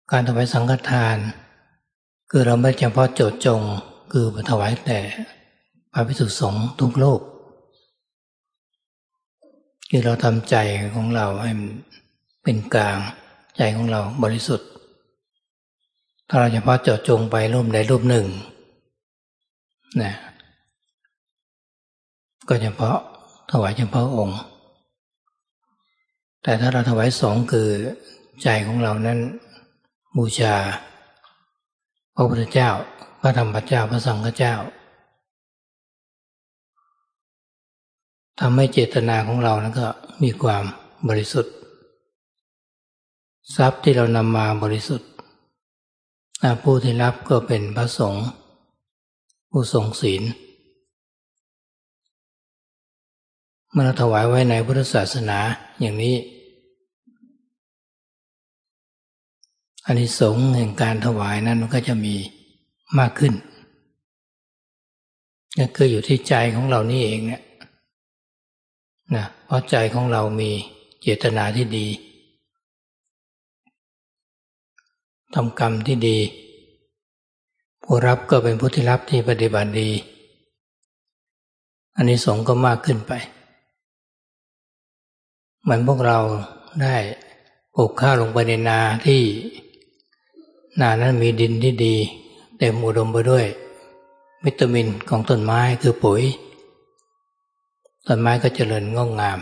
การถวายสังฆทานคือเราไม่เฉพาะโจทย์จงคือถวายแต่พระภิกษุสงฆ์ทุกโลกคือเราทำใจของเราให้เป็นกลางใจของเราบริสุทธิ์ถ้าเราเฉพาะเจาะจงไปรูปใดรูปหนึ่งนะก็เฉพาะถวายเฉพาะองค์แต่ถ้าเราถวายสงฆ์คือใจของเรานั้นบูชาพระพุทธเจ้าพระธรรมเจ้าพระสังฆเจ้าทำให้เจตนาของเรานั้นก็มีความบริสุทธิ์ทรัพย์ที่เรานำมาบริสุทธิ์ผู้ที่รับก็เป็นพระสงฆ์ผู้ทรงศีลเมื่อเราถวายไว้ในพุทธศาสนาอย่างนี้อานิสงส์แห่งการถวายนั้นมันก็จะมีมากขึ้นก็คืออยู่ที่ใจของเรานี่เองเนี่ยนะเพราะใจของเรามีเจตนาที่ดีทำกรรมที่ดีผู้รับก็เป็นผู้ที่รับที่ปฏิบัติดีอานิสงส์ก็มากขึ้นไปเหมือนพวกเราได้ปลูกข้าวลงไปในนาที่นานั้นมีดินที่ดีเต็มอุดมไปด้วยวิตามินของต้นไม้คือปุ๋ยต้นไม้ก็เจริญงอกงาม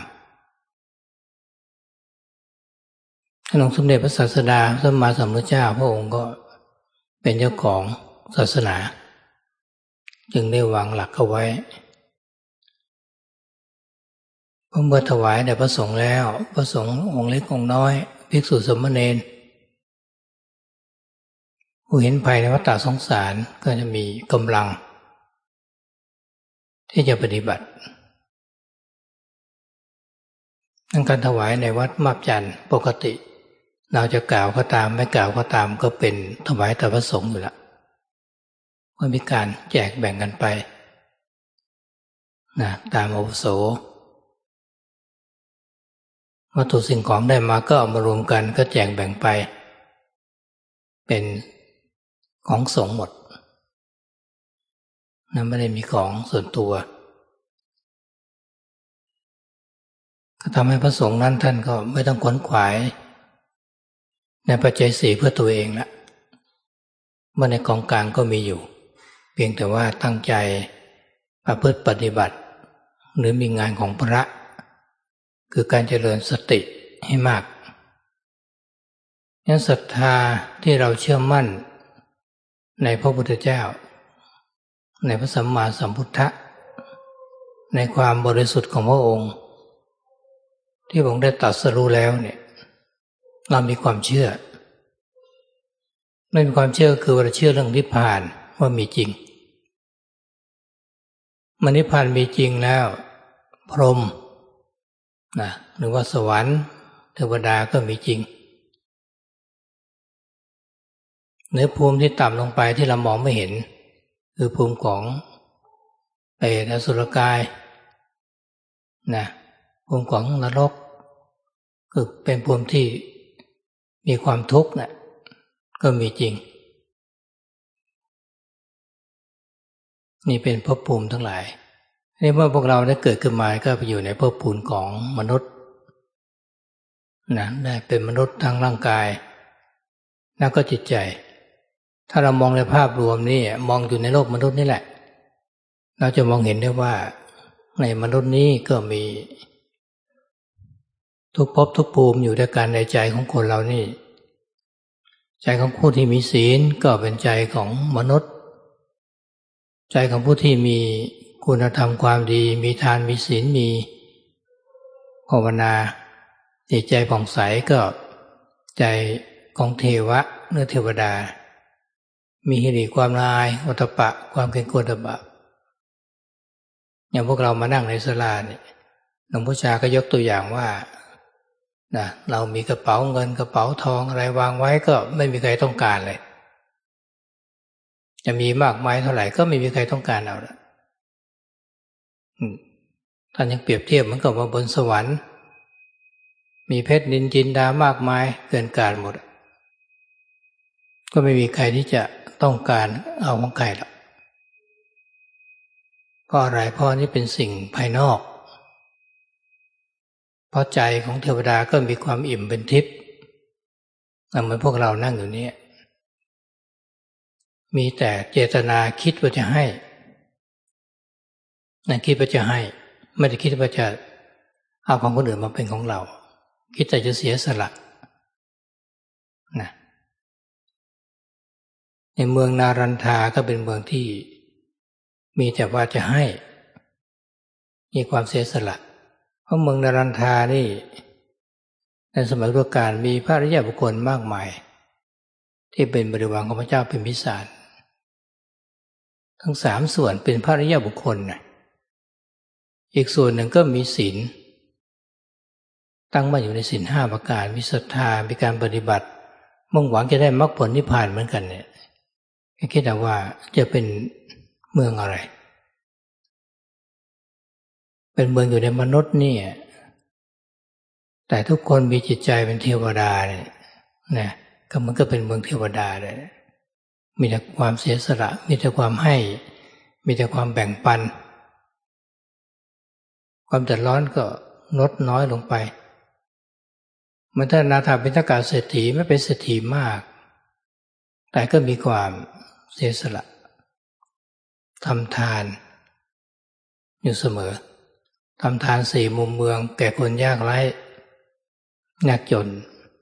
องค์สมเด็จพระศาสดาพระสัมมาสัมพุทธเจ้าพระองค์ก็เป็นเจ้าของศาสนาจึงได้วางหลักเอาไว้เมื่อถวายแด่พระสงฆ์แล้วพระสงฆ์องค์เล็กองค์น้อยภิกษุสามเณรผู้เห็นภัยในวัฏสงสารก็จะมีกำลังที่จะปฏิบัติการถวายในวัดมาบจันทร์ปกติเราจะกล่าวก็ตามไม่กล่าวก็ตามก็เป็นถวายแต่พระสงฆ์อยู่แล้วไม่มีการแจกแบ่งกันไปนะตามอาวุโสวัตถุสิ่งของได้มาก็เอามารวมกันก็แจกแบ่งไปเป็นของสงฆ์หมดนะไม่ได้มีของส่วนตัวก็ทำให้พระสงฆ์นั้นท่านก็ไม่ต้องขวนขวายในปัจจัยสี่เพื่อตัวเองละเมื่อในกองกลางก็มีอยู่เพียงแต่ว่าตั้งใจประพฤติปฏิบัติหรือมีงานของพระคือการเจริญสติให้มากนั้นศรัทธาที่เราเชื่อมั่นในพระพุทธเจ้าในพระสัมมาสัมพุทธะในความบริสุทธิ์ของพระองค์ที่พระองค์ได้ตรัสรู้แล้วเนี่ยเรามีความเชื่อไม่มีความเชื่อคือเราเชื่อเรื่องนิพพานว่ามีจริงมันนิพพานมีจริงแล้วพรหมนะหรือว่าสวรรค์เทวดาก็มีจริงเนื้อภูมิที่ต่ำลงไปที่เรามองไม่เห็นคือภูมิของเปรตอสุรกายนะภูมิของนรกคือเป็นภูมิที่มีความทุกข์นะก็มีจริงนี่เป็นภพภูมิทั้งหลายนี่เมื่อพวกเราได้เกิดขึ้นมาก็ไปอยู่ในภพภูมิของมนุษย์นะได้เป็นมนุษย์ทั้งร่างกายแล้วก็จิตใจถ้าเรามองในภาพรวมนี่มองอยู่ในโลกมนุษย์นี่แหละเราจะมองเห็นได้ว่าในมนุษย์นี้ก็มีทุกภพทุกภูมิอยู่ด้วยกันในใจของคนเรานี่ใจของผู้ที่มีศีลก็เป็นใจของมนุษย์ใจของผู้ที่มีคุณธรรมความดีมีทานมีศีลมีภาวนาจิตใจผ่องใสก็ใจของเทวะหรือเทวดามีหิริความละอายโอตตัปปะความเกรงกลัวต่อบาปอย่างพวกเรามานั่งในศาลาเนี่ยหลวงพ่อชาก็ยกตัวอย่างว่านะเรามีกระเป๋าเงินกระเป๋าทองอะไรวางไว้ก็ไม่มีใครต้องการเลยจะมีมากมายเท่าไหร่ก็ไม่มีใครต้องการเอาละท่านยังเปรียบเทียบเหมือนกับว่าบนสวรรค์มีเพชรนินจินดามากมายเกินกาดหมดก็ไม่มีใครที่จะต้องการเอาของใครหรอกเพราะอะไรเพราะนี่เป็นสิ่งภายนอกเพราะใจของเทวดาก็มีความอิ่มเป็นทิพย์เหมือนพวกเรานั่งอยู่นี้มีแต่เจตนาคิดว่าจะให้คิดว่าจะให้ไม่ได้คิดว่าจะเอาของคนอื่นมาเป็นของเราคิดแต่จะเสียสละนะในเมืองนารันทาก็เป็นเมืองที่มีแต่ว่าจะให้มีความเสียสละเพราะเมืองนารันทานี่ในสมัยพุทธกาลมีพระอริยบุคคลมากมายที่เป็นบริวารของพระเจ้าพิมพิสารทั้ง3ส่วนเป็นพระอริยบุคคลนะอีกส่วนหนึ่งก็มีศีลตั้งมั่นอยู่ในศีล5ประการมีศรัทธามีการปฏิบัติมุ่งหวังจะได้มรรคผลนิพพานเหมือนกันเนี่ยคิดว่าจะเป็นเมืองอะไรเป็นเมืองอยู่ในมนุษย์นี่แต่ทุกคนมีจิตใจเป็นเทวดาเนี่ยนะก็มันก็เป็นเมืองเทวดาเลยมีแต่ความเสียสละมีแต่ความให้มีแต่ความแบ่งปันความเดือดร้อนก็ลดน้อยลงไปเหมือนท่านนาถปิณกเศรษฐีไม่เป็นเศรษฐีมากแต่ก็มีความเสียสละทำทานอยู่เสมอทำทาน4มุมเมืองแก่คนยากไร้ยากจน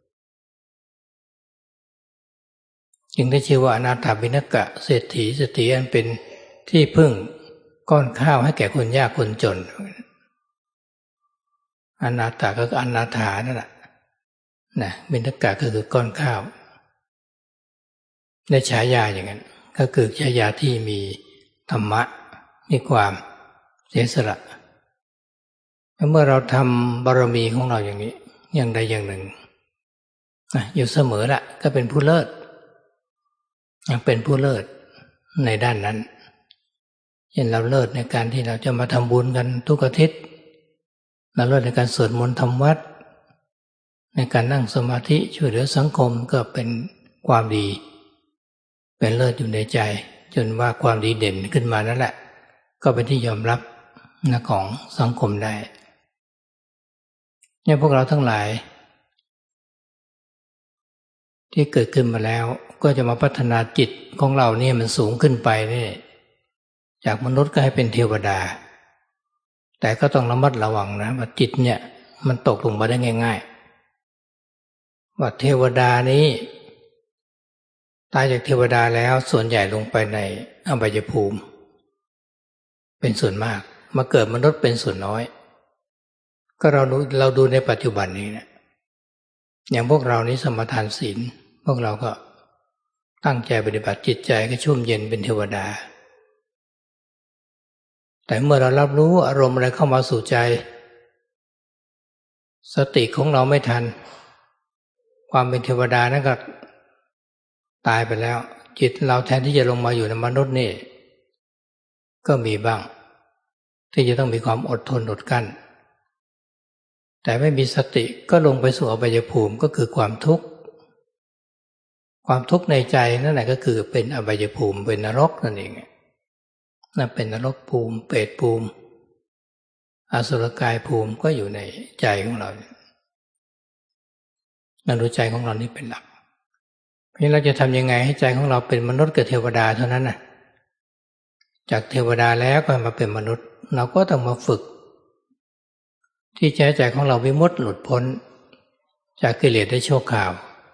จึงได้ชื่อว่าอนาถปิณกเศรษฐีอันเป็นที่พึ่งก้อนข้าวให้แก่คนยากคนจนอนาถก็คืออนาถานั่นแหละนะปิณกก็คือก้อนข้าวได้ฉายาอย่างนั้นก็คือฉายาที่มีธรรมะมีความเสียสละเมื่อเราทำบารมีของเราอย่างนี้อย่างใดอย่างหนึ่งอยู่เสมอละก็เป็นผู้เลิศเป็นผู้เลิศในด้านนั้นเช่นเราเลิศในการที่เราจะมาทำบุญกันทุกอาทิตย์เราเลิศในการสวดมนต์ทำวัดในการนั่งสมาธิช่วยเหลือสังคมก็เป็นความดีเป็นเลิศอยู่ในใจจนว่าความดีเด่นขึ้นมานั่นแหละก็เป็นที่ยอมรับของสังคมได้เนี่ยพวกเราทั้งหลายที่เกิดขึ้นมาแล้วก็จะมาพัฒนาจิตของเราเนี่ยมันสูงขึ้นไปนี่จากมนุษย์ก็ให้เป็นเทวดาแต่ก็ต้องระมัดระวังนะว่าจิตเนี่ยมันตกลงมาได้ง่ายๆว่าเทวดานี้ตายจากเทวดาแล้วส่วนใหญ่ลงไปในอบายภูมิเป็นส่วนมากมาเกิดมนุษย์เป็นส่วนน้อยก็เราดูในปัจจุบันนี้นะอย่างพวกเรานี้สมทานศีลพวกเราก็ตั้งใจปฏิบัติจิตใจก็ชุ่มเย็นเป็นเทวดาแต่เมื่อเรารับรู้อารมณ์อะไรเข้ามาสู่ใจสติของเราไม่ทันความเป็นเทวดานั้นก็ตายไปแล้วจิตเราแทนที่จะลงมาอยู่ในมนุษย์นี่ก็มีบ้างที่จะต้องมีความอดทนอดกั้นแต่ไม่มีสติก็ลงไปสู่อบายภูมิก็คือความทุกข์ในใจนั่นแหละก็คือเป็นอบายภูมิเป็นนรกนั่นเองนั่นเป็นนรกภูมิเปรตภูมิอสุรกายภูมิก็อยู่ในใจของเรานั่นรู้ใจของเรานี่เป็นหลักเพราะฉะนั้นเราจะทำยังไงให้ใจของเราเป็นมนุษย์กับเทวดาเท่านั้นน่ะจากเทวดาแล้วก็มาเป็นมนุษย์เราก็ต้องมาฝึกที่ใจของเราวิมุตติหลุดพ้นจากกิเลสได้ชั่วคราว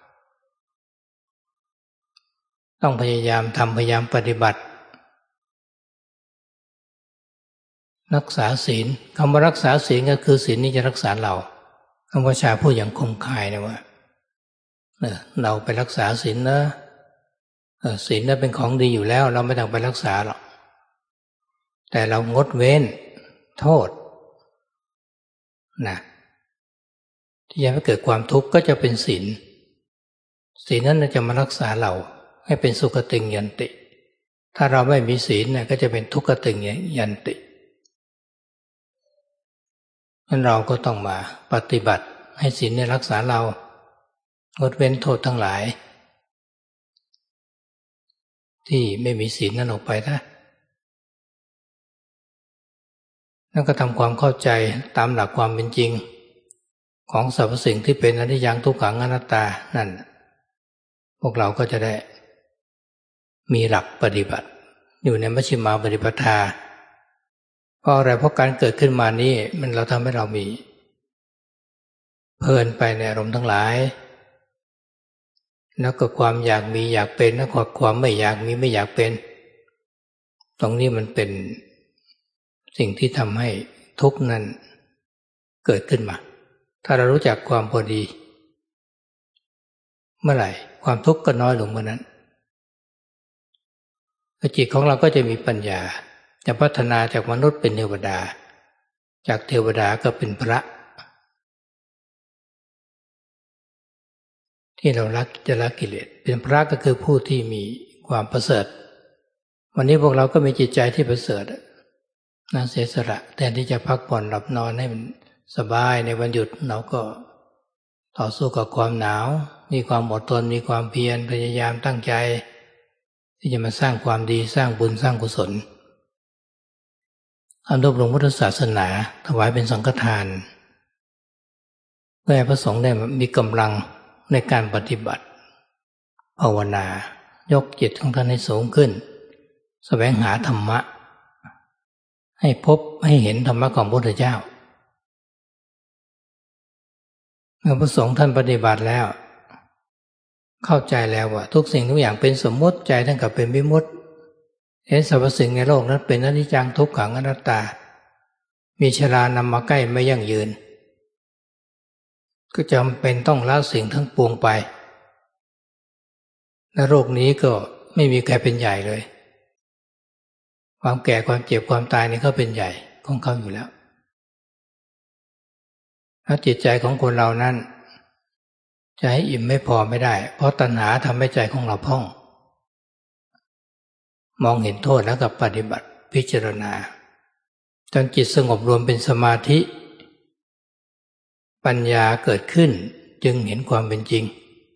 ต้องพยายามทำพยายามปฏิบัติรักษาศีลคำว่ารักษาศีลก็คือศีลนี้จะรักษาเราคำว่าชาพูดอย่างคมคายนะว่าเราไปรักษาศีลนะศีลนั้นเป็นของดีอยู่แล้วเราไม่ต้องไปรักษาหรอกแต่เรางดเว้นโทษนะที่จะให้เกิดความทุกข์ก็จะเป็นศีลนั้นจะมารักษาเราให้เป็นสุขติยันติถ้าเราไม่มีศีลก็จะเป็นทุกขติยันติงั้นเราก็ต้องมาปฏิบัติให้ศีลรักษาเรางดเว้นโทษทั้งหลายที่ไม่มีศีลนั้นออกไปนะแล้วก็ทำความเข้าใจตามหลักความเป็นจริงของสรรพสิ่งที่เป็นอนิจจังทุกขังอนัตตานั่นพวกเราก็จะได้มีหลักปฏิบัติอยู่ในมัชฌิมาปฏิปทาเพราะอะไรเพราะการเกิดขึ้นมานี้มันเราทำให้เรามีเพลินไปในอารมณ์ทั้งหลายแล้วก็ความอยากมีอยากเป็นแล้วก็ความไม่อยากมีไม่อยากเป็นตรงนี้มันเป็นสิ่งที่ทำให้ทุกข์นั้นเกิดขึ้นมาถ้าเรารู้จักความพอดีเมื่อไหร่ความทุกข์ก็น้อยลงเมื่อนั้นจิตของเราก็จะมีปัญญาจะพัฒนาจากมนุษย์เป็นเทวดาจากเทวดาก็เป็นพระที่เราจะละกิเลสเป็นพระก็คือผู้ที่มีความประเสริฐวันนี้พวกเราก็มีจิตใจที่ประเสริฐน่าเสียสละแทนที่จะพักผ่อนหลับนอนให้มันสบายในวันหยุดเราก็ต่อสู้กับความหนาวมีความอดทนมีความเพียรพยายามตั้งใจที่จะมาสร้างความดีสร้างบุญสร้างกุศลอนุบำรุงพุทธศาสนาถวายเป็นสังฆทานเพื่อให้พระสงฆ์ได้มีกำลังในการปฏิบัติภาวนายกจิตของท่านให้สูงขึ้นแสวงหาธรรมะให้พบให้เห็นธรรมะของพระพุทธเจ้าเมื่อพระสงฆ์ท่านปฏิบัติแล้วเข้าใจแล้วว่าทุกสิ่งทุกอย่างเป็นสมมติใจท่านก็เป็นวิมุตติเห็นสรรพสิ่งในโลกนั้นเป็นอนิจจังทุกขังอนัตตามีชรานำมาใกล้ไม่ยั่งยืนก็จำเป็นต้องละสิ่งทั้งปวงไปและโรคนี้ก็ไม่มีใครเป็นใหญ่เลยความแก่ความเจ็บความตายนี่เขาเป็นใหญ่ของเขาอยู่แล้วถ้าจิตใจของคนเรานั้นจะให้อิ่มไม่พอไม่ได้เพราะตัณหาทำให้ใจของเราพองมองเห็นโทษแล้วก็ปฏิบัติพิจารณาจนจิตสงบรวมเป็นสมาธิปัญญาเกิดขึ้นจึงเห็นความเป็นจริง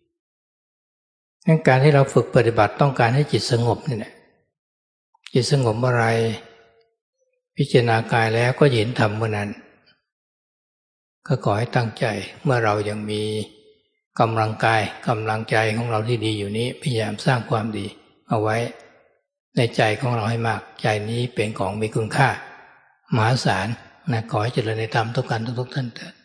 การที่เราฝึกปฏิบัติต้องการให้จิตสงบนี่แหละจิตสงบเมื่อไรพิจารณากายแล้วก็เห็นธรรมเมื่อนั้นก็ขอให้ตั้งใจเมื่อเรายังมีกำลังกายกำลังใจของเราที่ดีอยู่นี้พยายามสร้างความดีเอาไว้ในใจของเราให้มากใจนี้เป็นของมีคุณค่ามหาศาลนะขอให้เจริญในธรรมทุกท่านทุกท่านเถิด